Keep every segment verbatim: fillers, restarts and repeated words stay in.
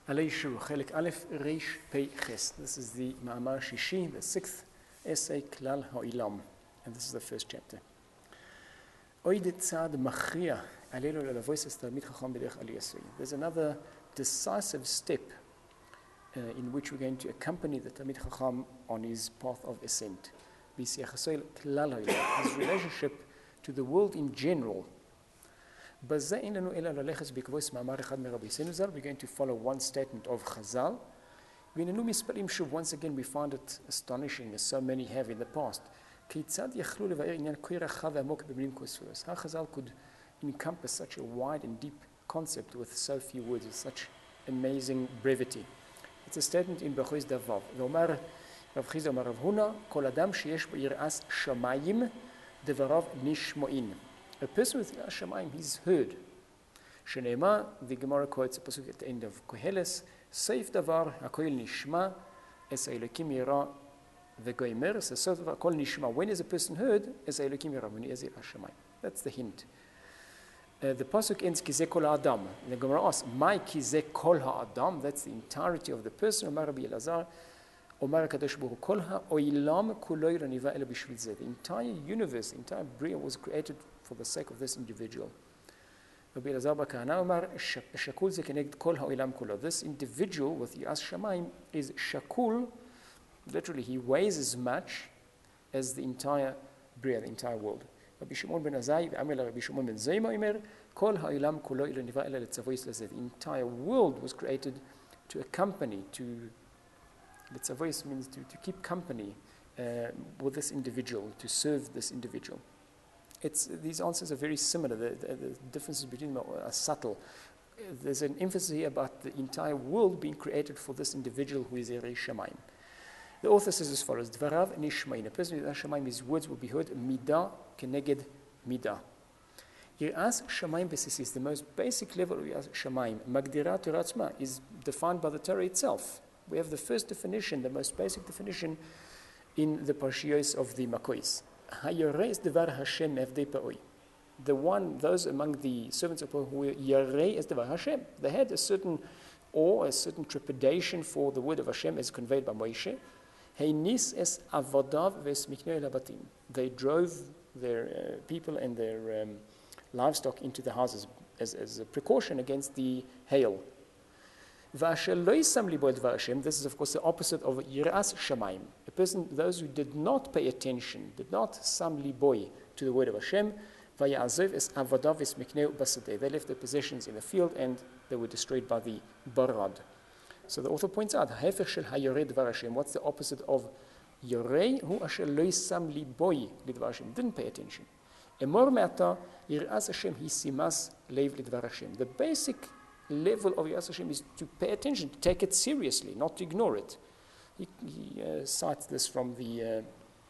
Alei Shuru, Chelik Aleph, Reish Pei Ches. This is the Ma'amar Shishi, the sixth essay, Klal Ha'ilam. And this is the first chapter. Oid tzad machria alelu lelavois es talmid chacham b'derech aliyasui. There's another decisive step uh, in which we're going to accompany the talmid chacham on his path of ascent. B'siachasoi klal ha'ilam, his relationship to the world in general. We're going to follow one statement of Chazal. Once again, we find it astonishing, as so many have in the past. How Chazal could encompass such a wide and deep concept with so few words, with such amazing brevity. It's a statement in Bechois Davav. Rav Chizda Omar Rav Huna, Kol Adam sheyesh bo yiras shamayim devarav nishmo'in. A person with yiras shamayim, he's heard. Shenema, the Gemara quotes a pasuk at the end of Koheles, Seif davar hakoil nishma es ha'elokim yira v'goimer. So Seif davar kol nishma. When is a person heard? Es ha'elokim yira, when he has yiras shamayim. That's the hint. Uh, the pasuk ends Kizeh kol ha'adam. And the Gemara asks, My Kizeh kol ha'adam? That's the entirety of the person. Omar Rabbi Elazar, Omar HaKadosh Baruch Hu, kol ha'olam kulo raniva ela b'shvil zeh. The entire universe, the entire Bria was created for the sake of this individual. Rabbi Elazar bar Kahana Omar, shakul ze keneged kol ha'olam kulo. This individual with yiras shamayim is shakul. Literally, he weighs as much as the entire Bria, the entire world. Rabbi Shimon ben Azai, Amel Rabbi Shimon ben Zayma Imer, Kol ha'olam kulo raniva ela letzavois lezeh. The entire world was created to accompany, to letzavois means to, to keep company uh, with this individual, to serve this individual. It's, these answers are very similar. The, the, the differences between them are subtle. There's an emphasis here about the entire world being created for this individual who is Yiras Shamayim. The author says as follows: Dvarav nishmain. A person with Yiras Shamayim, his words will be heard. Midah keneged midah. Yiras Shamayim basis is the most basic level of Yiras Shamayim. Magdira Torah Atzma is defined by the Torah itself. We have the first definition, the most basic definition, in the Parshios of the Makois. Hayarei is Devar Hashem evdei pa'oi. The one, those among the servants of God who were Yarei is Devar Hashem. They had a certain awe, a certain trepidation for the word of Hashem as conveyed by Moshe. Heinis es avodav ves miknei labatim. They drove their uh, people and their um, livestock into the houses as, as a precaution against the hail. This is, of course, the opposite of yiras shamayim. A person, those who did not pay attention, did not sam liboy to the word of Hashem, they left their possessions in the field and they were destroyed by the barad. So the author points out, what's the opposite of yorei? Hu asher lo sam liboy lidvar Hashem, didn't pay attention. Emor me'ata yiras Hashem hi simas leiv lidvar Hashem. The basic level of Yiras Hashem is to pay attention, to take it seriously, not to ignore it. He, he uh, cites this from the uh,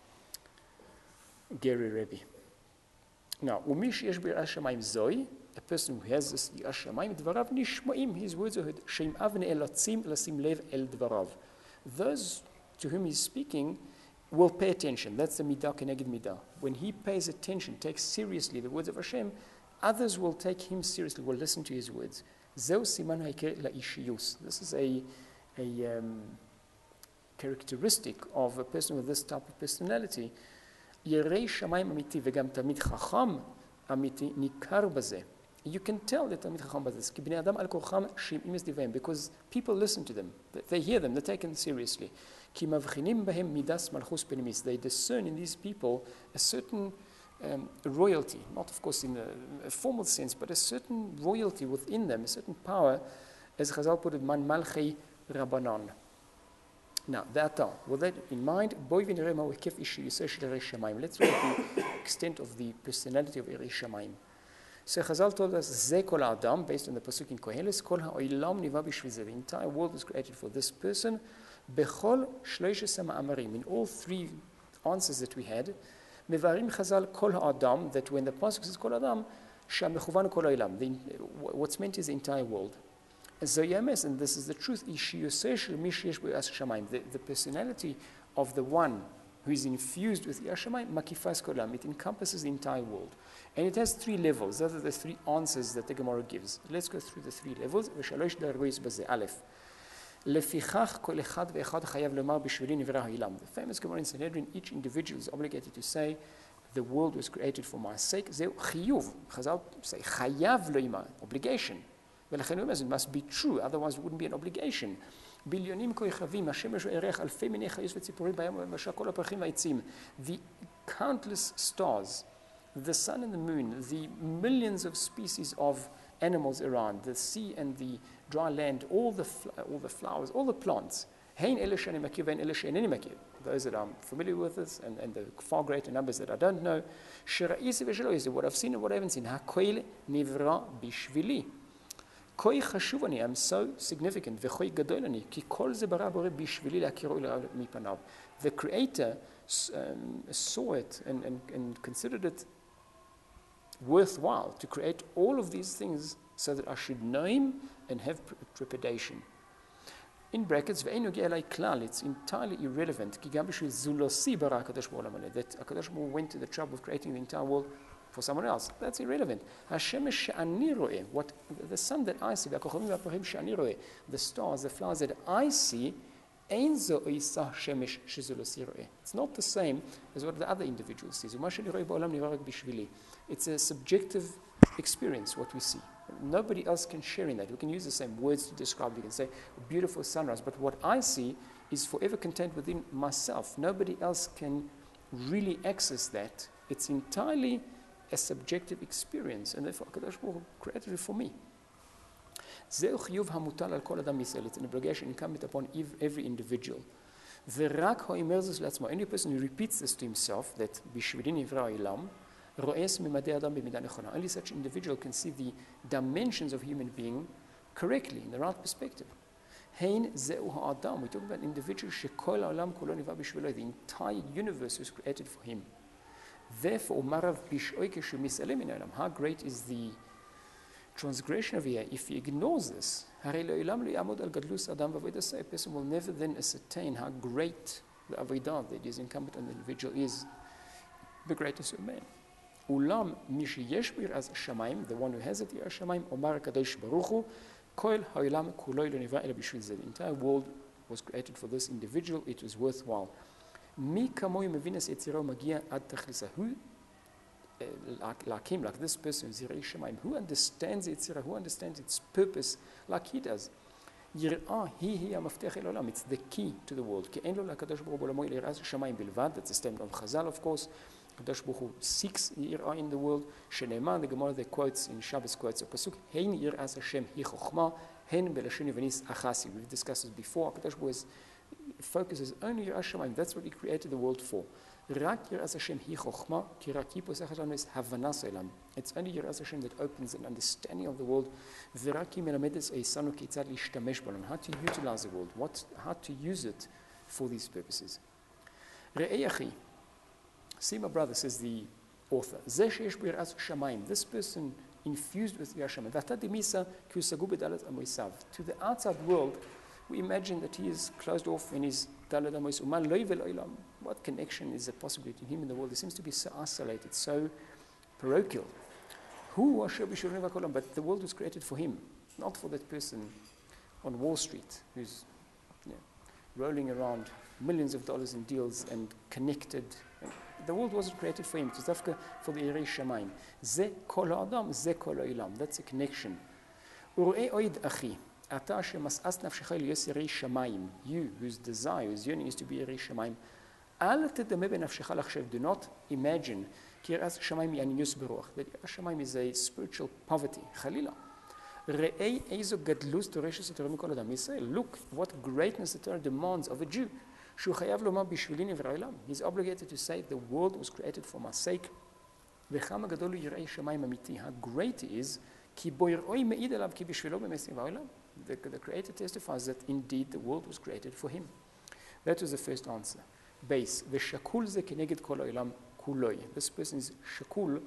Geri Rebbe. Now, umish yesh b'yiras shamayim zoi, a person who has this yiras shamayim, dvarav nishmoim, his words are heard, sheim avne elatzim lasim lev el dvarav. Those to whom he's speaking will pay attention. That's the midah keneged midah. When he pays attention, takes seriously the words of Hashem, others will take him seriously, will listen to his words. This is a, a um, characteristic of a person with this type of personality. You can tell that Talmid Chacham bazeh, because people listen to them, they hear them, they're taken seriously. They discern in these people a certain Um, royalty, not of course in a, a formal sense, but a certain royalty within them, a certain power, as Chazal put it, man malchei rabbanon. Now, that all, with that in mind, let's look at the extent of the personality of Yiras Shamayim. So Chazal told us, Ze kol adam, based on the pasuk in Koheles, kol ha'olam niva b'shvil zeh. The entire world was created for this person. Bechol shloishes ha'ma'amarim. In all three answers that we had, Mevarim Chazal kol ha'adam, that when the pasuk says kol adam, shamechuvan kol ha'olam, what's meant is the entire world. Zoyames, and this is the truth, the, the personality of the one who is infused with Yashamayim, Makifas Kolam. It encompasses the entire world. And it has three levels. Those are the three answers that the Gemara gives. Let's go through the three levels. V'shalosh dargois b'zeh. Aleph. Lefichach kol echad ve'echad chayav lomar b'shvili nivra ha'ilam. The famous Gemara in Sanhedrin, each individual is obligated to say, the world was created for my sake. Zeu chiyuv. Chazal say, chayav loimar. Obligation. It must be true, otherwise it wouldn't be an obligation. The countless stars, the sun and the moon, the millions of species of animals around, the sea and the dry land, all the, all the flowers, all the plants. Those that I'm familiar with this, and, and the far greater numbers that I don't know. What I've seen and what I haven't seen. Koi chashuvani, I'm so significant. V'choi gadolani, ki kol ze bara bore bishvili lakiru mipanav. The Creator um, saw it and, and, and considered it worthwhile to create all of these things so that I should know Him and have trepidation. In brackets, ve'enu ge'elai klal, it's entirely irrelevant. Ki gam b'shvil zulosi bara HaKadosh Baruch Hu, that HaKadosh Baruch Hu went to the trouble of creating the entire world for someone else. That's irrelevant. What the sun that I see, the stars, the flowers that I see, it's not the same as what the other individual sees. It's a subjective experience, what we see. Nobody else can share in that. We can use the same words to describe it. We can say a beautiful sunrise, but what I see is forever contained within myself. Nobody else can really access that. It's entirely a subjective experience, and therefore HaKadosh Baruch Hu created it for me. It's an obligation incumbent upon every individual. Only person who repeats this to himself, that only such individual can see the dimensions of human being correctly, in the right perspective. We're talking about individuals, the entire universe was created for him. Therefore, how great is the transgression of here if he ignores this? A person will never then ascertain how great the avodah that is incumbent on the individual is, the greatest of men. The one who has it, the entire world was created for this individual, it was worthwhile. Who, uh, like, like him, like this person, who understands Yetzirah, who understands its purpose like he does. It's the key to the world. That's a statement of Chazal, of course. HaKadosh Baruch Hu seeks Yirah in the world. Sheneman, the Gemara, the quotes in Shabbos quotes a pasuk, Hein Yir'as Hashem hi chokhmah, Hein belashon Yevanis achasi. We've discussed this before. HaKadosh Baruch Hu focuses only Yir'as Shamayim. That's what He created the world for. Rak Yir'as Hashem hi chokhmah, ki rak yiposach Hashem is havanas olam. It's only Yir'as Hashem that opens an understanding of the world. V'raki melamedes eisanu kitzad lishtamesh b'olam. How to utilize the world, what, how to use it for these purposes. Re'eyachi. See, my brother, says the author, this person infused with Yashamayim. To the outside world, we imagine that he is closed off in his Daled Amois. What connection is there possibly between him and the world? He seems to be so isolated, so parochial. But the world was created for him, not for that person on Wall Street who's you know, rolling around millions of dollars in deals and connected. The world wasn't created for him. It was dafka for the Yirei Shamayim. Ze kol ha'adam, ze kol ha'olam. That's a connection. Uru'ei oid achi. Ata shemas'as nafshecha liyos Yirei Shamayim. You, whose desire, whose yearning is to be Yirei Shamayim. Al tedameh benafshecha lachshev. Do not imagine ki Yiras Shamayim yani yus beruach. That Yiras Shamayim is a spiritual poverty. Chalila. Re'ei eizo gadlus toreshes et mikol adam Yisrael. Look what greatness the Torah demands of a Jew. He's obligated to say, the world was created for my sake. How great it is. The, the Creator testifies that indeed the world was created for him. That was the first answer. Base. This person is shakul,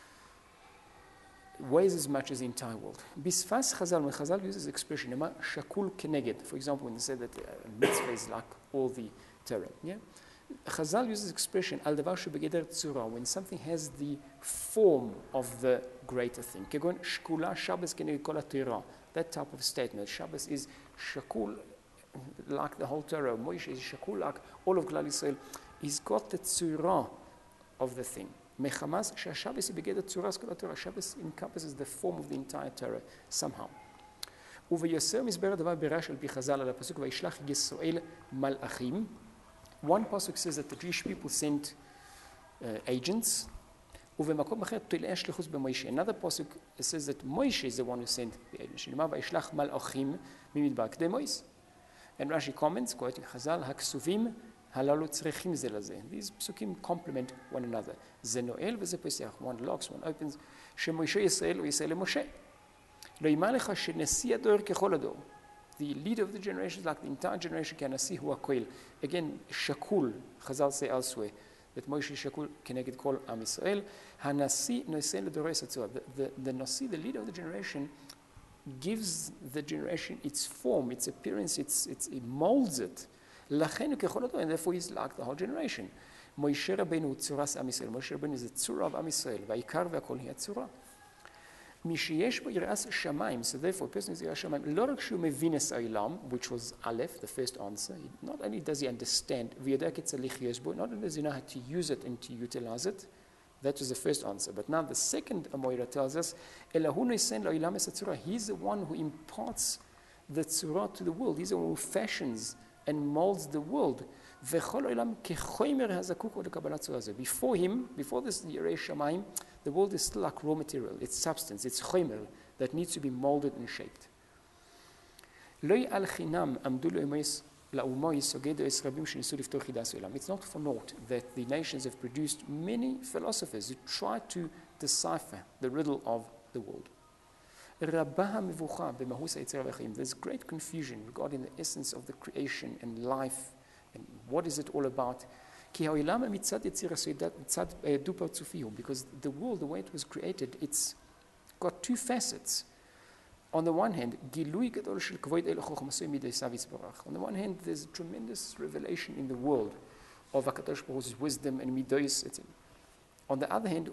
weighs as much as the entire world. Bisfas Chazal, when Chazal uses the expression, shakul keneged, for example, when they say that uh, mitzvah is like all the Torah, yeah? Chazal uses expression, al davar shebegeder tzura, when something has the form of the greater thing. Kegon shkula Shabbos keneged kol haTorah. That type of statement. Shabbos is shakul, like the whole Torah. Moshe is shakul, like all of Klal Yisrael. He's got the tzura of the thing. Mechamas she'Shabbos begeder tzuras kol haTorah. Shabbos encompasses the form of the entire Torah somehow. Uveyoser mizber davar berash al pi Chazal al pasuk vayishlach Yisrael malachim. One pasuk says that the Jewish people sent uh, agents. Another pasuk says that Moshe is the one who sent the agents. And Rashi comments, quoting Chazal, "Haksuvim halalu tzrechim ze lazeh." These psukim complement one another. Ze noel v'ze pesach. One locks, one opens. Shemoshe Yisrael or Yisrael Moshe. Lo yimah lecha shenesi ador kechol ador. The leader of the generation, like the entire generation, can see who are koil. Again, shakul, Chazal say elsewhere, that Moshe shakul keneged kol am Yisrael. Hanasi noisen l'dorei satzua. The the nasi, the leader of the generation, gives the generation its form, its appearance, its, its it molds it. Lachenu kechol ador, and therefore he's like the whole generation. Moshe Rabbeinu tzuras am Yisrael. Moshe Rabbeinu is the tzura of am Yisrael. Vayikar v'akol hi tzura. Mishiyesh bo yiras shamayim, so therefore, a person is yiras shamayim, lo rak shu mevin es ha'olam, which was Aleph, the first answer. Not only does he understand, v'yodeh ketzalich yesh bo, not only does he know how to use it and to utilize it, that was the first answer. But now the second Amoira tells us, elahu noisen la'olam es hatzura. He's the one who imparts the tzura to the world. He's the one who fashions and molds the world. V'chol ha'olam kechomer hazakuk lekabbalat tzura zeh. Before him, before this yiras shamayim, the world is still like raw material, it's substance, it's chomer that needs to be molded and shaped. It's not for naught that the nations have produced many philosophers who try to decipher the riddle of the world. There's great confusion regarding the essence of the creation and life and what is it all about. Because the world, the way it was created, it's got two facets. On the one hand, on the one hand, there's tremendous revelation in the world of HaKadosh Baruch Hu's wisdom and midos. On the other hand,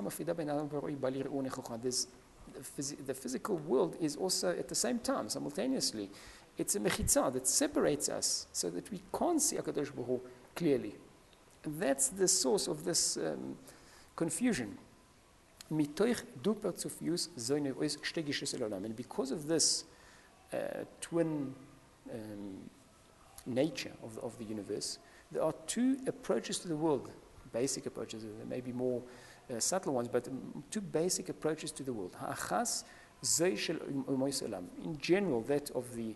there's the, phys- the physical world is also at the same time, simultaneously. It's a mechitza that separates us so that we can't see HaKadosh Baruch Hu clearly. That's the source of this um, confusion. And because of this uh, twin um, nature of, of the universe, there are two approaches to the world, basic approaches. There may be more uh, subtle ones, but um, two basic approaches to the world. In general, that of the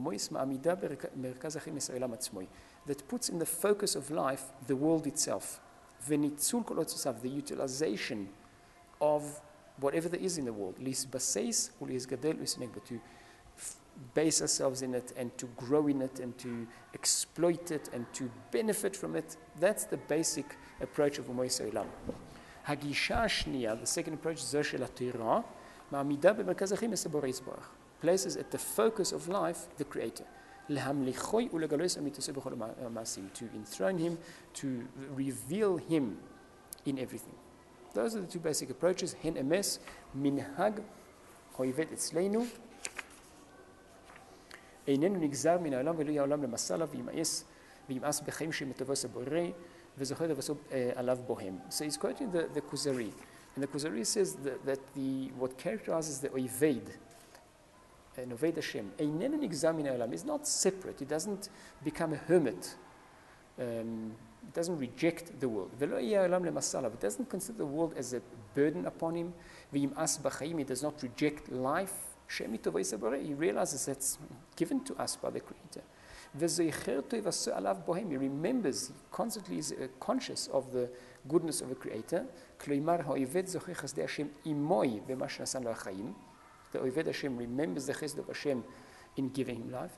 that puts in the focus of life the world itself, the utilization of whatever there is in the world, but to base ourselves in it and to grow in it and to exploit it and to benefit from it. That's the basic approach of Umoy Olam. Hagisha Shniya, the second approach, Zoshel HaTorah, places at the focus of life the Creator. To enthrone Him, to reveal Him in everything. Those are the two basic approaches. Hen emes, minhag, hoivet etzleinu, einenu nigzar min ha'olam v'lo ha'olam lemasala v'yimayes v'yimas b'chaim she'metavos ha'borei v'zocher levaso alav bohem. So he's quoting the, the Kuzari. And the Kuzari says that, that the, what characterizes the oived, and Oved Hashem, einenu nigzar min ha'olam, is not separate. It doesn't become a hermit. Um, It doesn't reject the world. It doesn't consider the world as a burden upon him. He does not reject life. He realizes that's given to us by the Creator. He remembers, he constantly is conscious of the goodness of the Creator. The Oved Hashem remembers the chesed of Hashem in giving him life.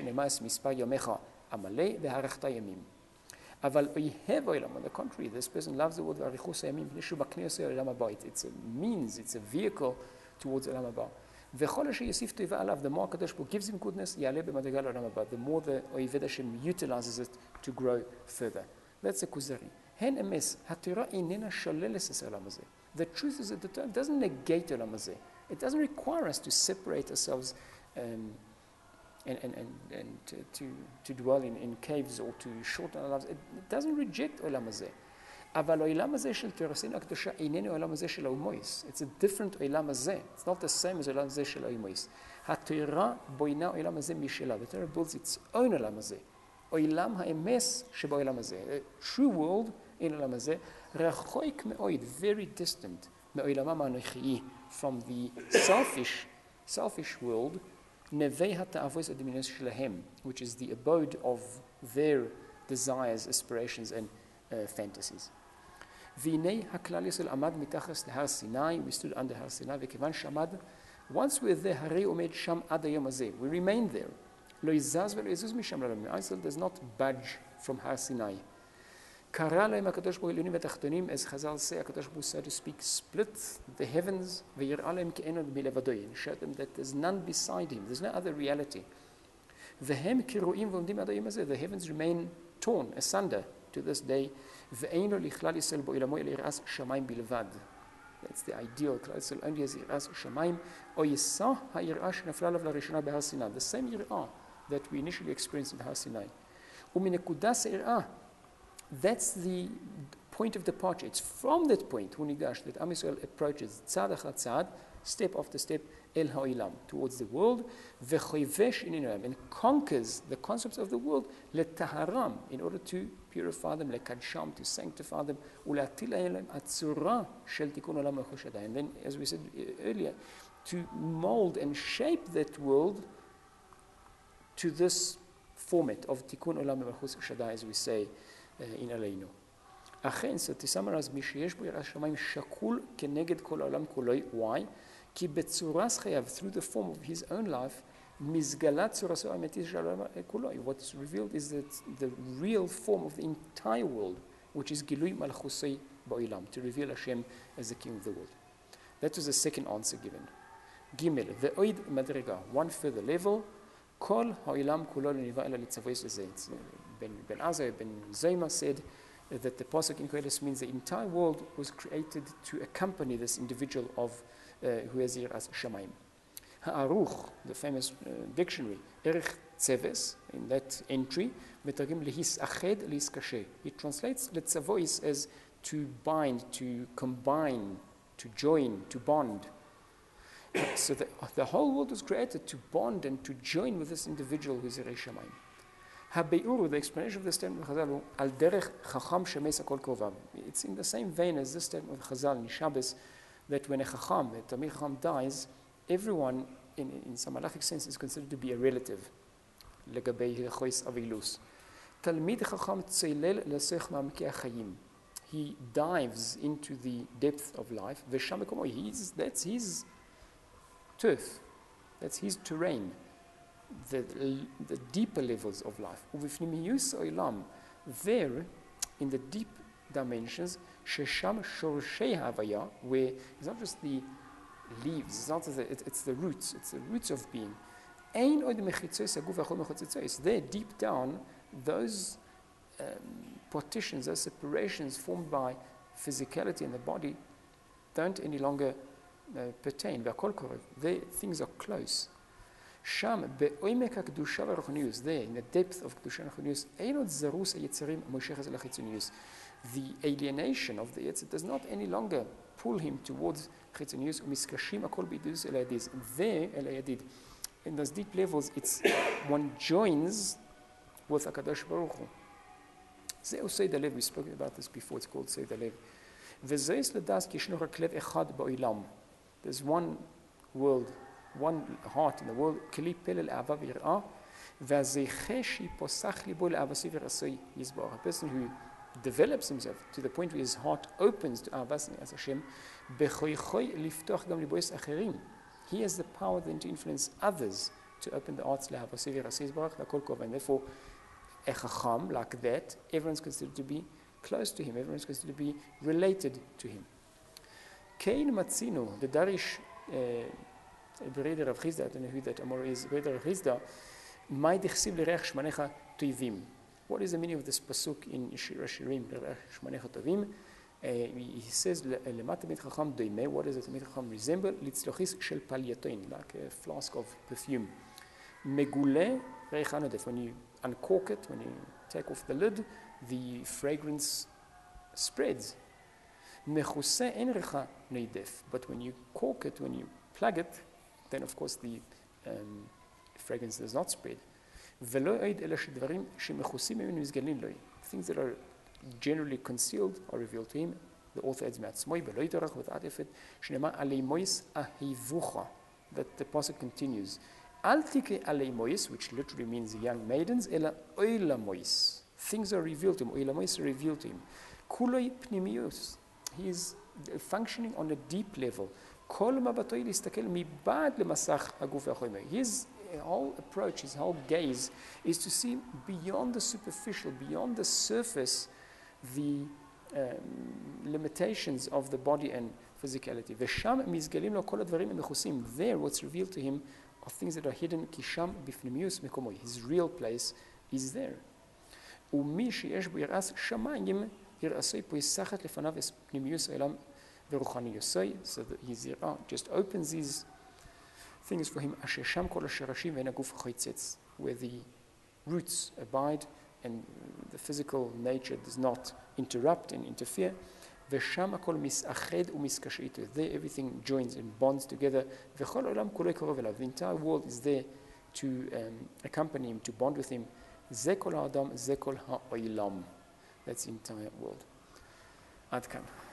On the contrary, this person loves the world. It's a means, it's a vehicle towards Olam Haba. The more HaKadosh Baruch Hu gives him goodness, the more the Oved Hashem utilizes it to grow further. That's a kuzari. Hen emes, haTorah inena shaleles es olam hazeh. The truth is that the Torah doesn't negate olam hazeh. It doesn't require us to separate ourselves um, and, and, and, and to, to, to dwell in, in caves or to shorten our lives. It, it doesn't reject olam hazeh. אבל העולם הזה של תורתנו הקדושה איננו העולם הזה של האומויס. It's a different עולם הזה. It's not the same as העולם הזה של האומויס. התורה בוינה העולם הזה משלה. The Torah builds its own עולם הזה. עולם האמס שבעולם הזה. A true world in העולם הזה רחוק מאוד, very distant, מעולמם האנוכי, from the selfish, selfish world, נווה התאווה הדמיוניות שלהם, which is the abode of their desires, aspirations and uh, fantasies. והנה הכלל ישראל עמד מתחת להר סיני, we stood under הר סיני, וכיוון שעמד, once we're there, הרי עומד שם עד היום הזה. We remain there. לא יזז ולא יזוז משם לעולם. Israel does not budge from הר סיני. קרא להם הקדוש ברוך הוא עליונים ותחתונים, as חז"ל say, הקדוש ברוך הוא, so to speak, split the heavens, ויראה להם כי אין עוד מלבדו. And showed them that there's none beside him. There's no other reality. והם כרואים ועומדים עד היום הזה. The heavens remain torn, asunder, to this day. ואין לו לכלל ישראל בעולמו אלא יראת שמיים בלבד. That's the ideal. כלל ישראל only has יראת שמיים, או יישא היראה שנפלה עליו לראשונה בהר סיני. The same יראה that we initially experienced in הר סיני. ומנקודת היראה, that's the point of departure. It's from that point, הוא ניגש, that עם ישראל approaches צעד אחר צעד, step after step, אל העולם, towards the world, וחויבש עניין העולם, and conquers the concepts of the world, לטהרם, in order to purify them, לקדשם, to sanctify them, ולהטיל עליהם הצורה של תיקון עולם מלכות שדי. And then, as we said earlier, to mold and shape that world to this format of תיקון עולם מלכות שדי, as we say uh, in עלינו. אכן, so to summarize, מי שיש בו יראת שמיים שקול כנגד כל העולם כולו, why? כי בצורס חייו, through the form of his own life, מזגלת צורסו האמיתית של העולם כולו. What's revealed is that the real form of the entire world, which is גילוי מלכוסי בעולם, to reveal Hashem as the king of the world. That was the second answer given. ג' ועוד מדרגה, one further level, כל העולם כולו לא נברא אלא לצוות לזה. Ben Azai, Ben Zoma said that the pasuk in Koheles means the entire world was created to accompany this individual of uh, who has Yiras Shamayim. Ha'aruch, the famous uh, dictionary, Erech Tzeves, in that entry, Metagim lehis ached lehis kashe. It translates letzavois as to bind, to combine, to join, to bond. So the, the whole world was created to bond and to join with this individual who is Yiras Shamayim. Habe'uru, the explanation of the statement of Chazal, al derech chacham shemes akol kovav. It's in the same vein as this statement of Chazal in Shabbos, that when a chacham, a Talmid Chacham dies, everyone, in, in some halachic sense, is considered to be a relative. Legabei hilchos avilus. Talmid Chacham tzeilel lesech ma'amkei achayim. He dives into the depth of life. V'sham mekomo, he's that's his turf, that's his terrain. The, the deeper levels of life. ובפנימיוס העולם, there, in the deep dimensions, ששם שורשי ההוויה, where it's not just the leaves, it's not the, it, it's the roots, it's the roots of being. אין עוד מחיצוס הגוף והכל מחוצצוס. There, deep down, those um, partitions, those separations formed by physicality in the body don't any longer uh, pertain. והכל קורה. There, things are close. שם, בעומק הקדושה והרוחניוס, there, in the depth of קדושה והרוחניוס, אין עוד זרוס היצרים המושך אל החיצוניוס. The alienation of the yetzer does not any longer pull him towards חיצוניוס, ומסקשים הכל בידוס אל הידיד. There, אל הידיד. In those deep levels, it's one joins with הקדוש ברוך הוא. זהו סייד הלב, we spoke about this before, it's called סייד הלב. וזה יש לדעת כי ישנו רק לב אחד בעולם. There's one world, one heart in the world, כלי פלל אהבה ויראה, והזכה שיפוסח ליבו לאהבתו ורצוי יסבורך. A person who develops himself to the point where his heart opens to אהבת השם, בכוחו לפתוח גם ליבוס אחרים. He has the power then to influence others to open the hearts לאהבתו ורצוי יסבורך, והכל קורה. And therefore, a chacham like that, everyone's considered to be close to him, everyone's considered to be related to him. Kein matzino, the Darish Breder of Chizda, I don't know who that Amor is, Breder of Chizda, Mai dichsiv l'reach shmanecha toivim. What is the meaning of this pasuk in Shir Hashirim, Shmonech HaTovim? Uh, he says, "Lemat Talmid Chacham doime." What does a Talmid Chacham resemble? Litzlochis shel palyatoin, like a flask of perfume. Megule reich anodef. When you uncork it, when you take off the lid, the fragrance spreads. Mechuse en recha neidef. But when you cork it, when you plug it, then of course the um, fragrance does not spread. Velo oid ela shedvarim shemechusim mimenu mizgalin loi. Things that are generally concealed are revealed to him. The author adds matzmoi beloi torach without effort. Shnema alei mois ahivucha. That the pasuk continues. Al tike alei mois, which literally means young maidens, ela oila mois. Things are revealed to him. Oila mois are revealed to him. Kuloi pnimius. He is functioning on a deep level. Kol mabatoi listakel mibad lemasach haguf v'achomer. His whole approach, his whole gaze, is to see beyond the superficial, beyond the surface, the um, limitations of the body and physicality. V'sham mizgalim lo kol advarim mechusim. There, what's revealed to him are things that are hidden. Kisham bifnimius mekomoi. His real place is there. Umi sheyesh bo yiras shamayim yirasoi po yisachat lefanav es pnimius elam v'ruchaniyosoi. So that his yirah just opens these things for him, where the roots abide and the physical nature does not interrupt and interfere. There everything joins and bonds together. The entire world is there to um, accompany him, to bond with him. That's the entire world. Ad kan.